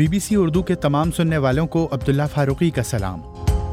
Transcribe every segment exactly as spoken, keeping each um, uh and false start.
Be B C Urdu کے تمام سننے والوں کو عبداللہ فاروقی کا سلام۔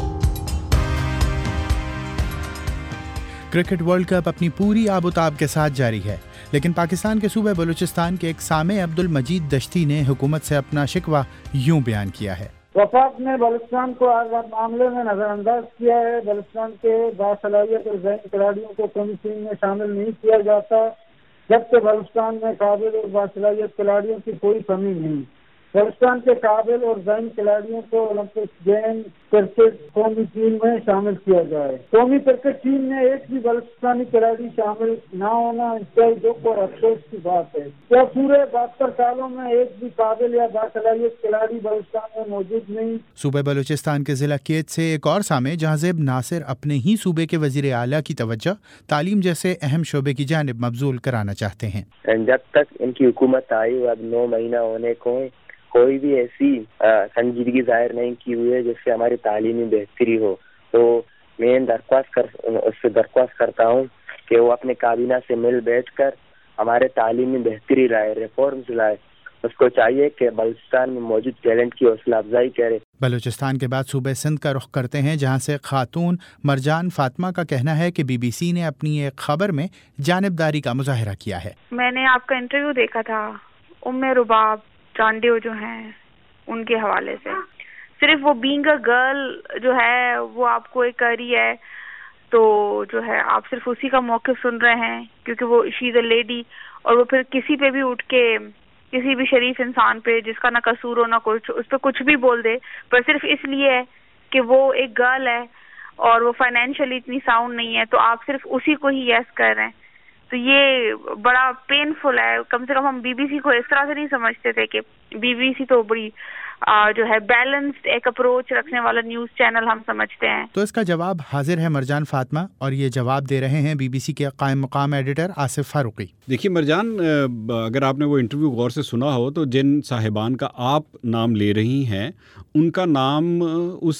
کرکٹ ورلڈ کپ اپنی پوری آب و تاب کے ساتھ جاری ہے، لیکن پاکستان کے صوبہ بلوچستان کے ایک سامع عبدالمجید دشتی نے حکومت سے اپنا شکوہ یوں بیان کیا ہے۔ وفاق نے بلوچستان کو آج معاملے میں نظر انداز کیا ہے۔ بلوچستان کے باصلاحیت اور ذہین کھلاڑیوں کو قومی ٹیم میں شامل نہیں کیا جاتا، جبکہ بلوچستان میں قابل اور باصلاحیت کھلاڑیوں کی کوئی کمی نہیں۔ بلوچستان کے قابل اور ذہین کھلاڑیوں کو اولمپک گیم کرکٹ قومی ٹیم میں شامل کیا جائے۔ قومی کرکٹ ٹیم میں ایک بھی بلوچستانی کھلاڑی شامل نہ ہونا انتہائی دکھ اور افسوس کی بات ہے۔ کیا پورے بہتر سالوں میں ایک بھی قابل یا باصلاحیت کھلاڑی بلوچستان میں موجود نہیں؟ صوبہ بلوچستان کے ضلع کیت سے ایک اور سامع جہاں زیب ناصر اپنے ہی صوبے کے وزیر اعلیٰ کی توجہ تعلیم جیسے اہم شعبے کی جانب مبذول کرانا چاہتے ہیں۔ جب تک ان کی حکومت آئی اب نو مہینہ ہونے کو کوئی بھی ایسی سنجیدگی ظاہر نہیں کی ہوئی ہے جس سے ہماری تعلیمی بہتری ہو، تو میں درخواست کر اس سے درخواست کرتا ہوں کہ وہ اپنے کابینہ سے مل بیٹھ کر ہمارے تعلیمی بہتری لائے، ریفارمز لائے۔ اس کو چاہیے کہ بلوچستان میں موجود ٹیلنٹ کی حوصلہ افزائی کرے۔ بلوچستان کے بعد صوبہ سندھ کا رخ کرتے ہیں، جہاں سے خاتون مرجان فاطمہ کا کہنا ہے کہ بی بی سی نے اپنی ایک خبر میں جانبداری کا مظاہرہ کیا ہے۔ میں نے آپ کا انٹرویو دیکھا تھا ام رباب چانڈیو جو ہیں ان کے حوالے سے، صرف وہ بینگ اے گرل جو ہے وہ آپ کو ایک کری ہے، تو جو ہے آپ صرف اسی کا موقف سن رہے ہیں کیونکہ وہ شی از اے لیڈی، اور وہ پھر کسی پہ بھی اٹھ کے کسی بھی شریف انسان پہ جس کا نہ قصور ہو نہ کچھ اس پہ کچھ بھی بول دے، پر صرف اس لیے ہے کہ وہ ایک گرل ہے اور وہ فائنینشلی اتنی ساؤنڈ نہیں ہے، تو آپ صرف اسی کو ہی یس کر رہے ہیں۔ تو یہ بڑا پینفل ہے۔ کم سے کم ہم بی بی سی کو اس طرح سے نہیں سمجھتے تھے کہ بی بی سی تو بڑی جو ہے بیلنسڈ ایک اپروچ رکھنے والا نیوز چینل ہم سمجھتے ہیں۔ تو اس کا جواب حاضر ہے مرجان فاطمہ، اور یہ جواب دے رہے ہیں بی بی سی کے قائم مقام ایڈیٹر آصف فاروقی۔ دیکھیے مرجان، اگر آپ نے وہ انٹرویو غور سے سنا ہو تو جن صاحبان کا آپ نام لے رہی ہیں ان کا نام اس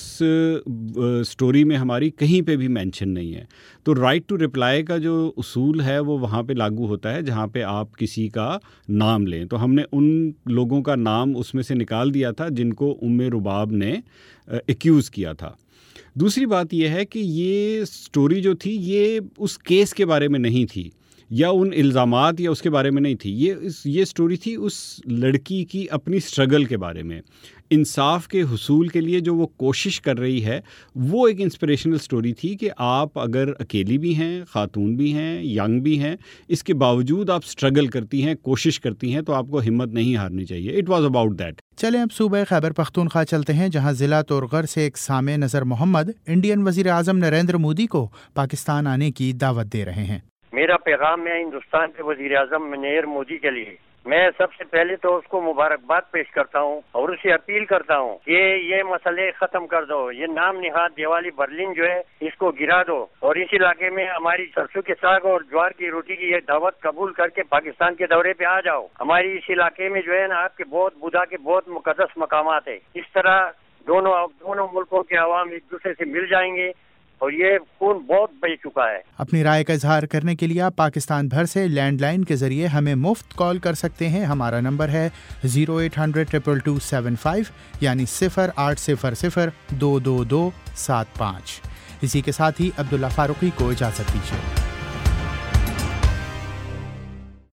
سٹوری میں ہماری کہیں پہ بھی مینشن نہیں ہے۔ تو رائٹ ٹو رپلائی کا جو اصول ہے وہ وہاں پہ لاگو ہوتا ہے جہاں پہ آپ کسی کا نام لیں، تو ہم نے ان لوگوں کا نام اس میں سے نکال دیا تھا جن کو ام رباب نے ایکیوز کیا تھا۔ دوسری بات یہ ہے کہ یہ سٹوری جو تھی یہ اس کیس کے بارے میں نہیں تھی یا ان الزامات یا اس کے بارے میں نہیں تھی، یہ یہ سٹوری تھی اس لڑکی کی اپنی سٹرگل کے بارے میں، انصاف کے حصول کے لیے جو وہ کوشش کر رہی ہے۔ وہ ایک انسپریشنل سٹوری تھی کہ آپ اگر اکیلی بھی ہیں، خاتون بھی ہیں، ینگ بھی ہیں، اس کے باوجود آپ سٹرگل کرتی ہیں، کوشش کرتی ہیں، تو آپ کو ہمت نہیں ہارنی چاہیے۔ It was about that. چلیں اب صوبہ خیبر پختونخوا چلتے ہیں، جہاں ضلع تورغر سے ایک سامع نظر محمد انڈین وزیر اعظم نریندر مودی کو پاکستان آنے کی دعوت دے رہے ہیں۔ میرا پیغام ہے ہندوستان کے وزیر اعظم نریندر مودی کے لیے۔ میں سب سے پہلے تو اس کو مبارکباد پیش کرتا ہوں اور اسے اپیل کرتا ہوں کہ یہ مسئلے ختم کر دو، یہ نام نہاد دیوالی برلن جو ہے اس کو گرا دو، اور اس علاقے میں ہماری سرسوں کے ساگ اور جوار کی روٹی کی یہ دعوت قبول کر کے پاکستان کے دورے پہ آ جاؤ۔ ہماری اس علاقے میں جو ہے نا آپ کے بہت بدھا کے بہت مقدس مقامات ہیں۔ اس طرح دونوں دونوں ملکوں کے عوام ایک دوسرے سے مل جائیں گے اور یہ خون بہت بہ چکا ہے۔ اپنی رائے کا اظہار کرنے کے لیے آپ پاکستان بھر سے لینڈ لائن کے ذریعے ہمیں مفت کال کر سکتے ہیں۔ ہمارا نمبر ہے zero eight hundred triple two seven five, یعنی صفر آٹھ صفر صفر دو دو دو سات پانچ۔ اسی کے ساتھ ہی عبداللہ فاروقی کو اجازت دیجیے۔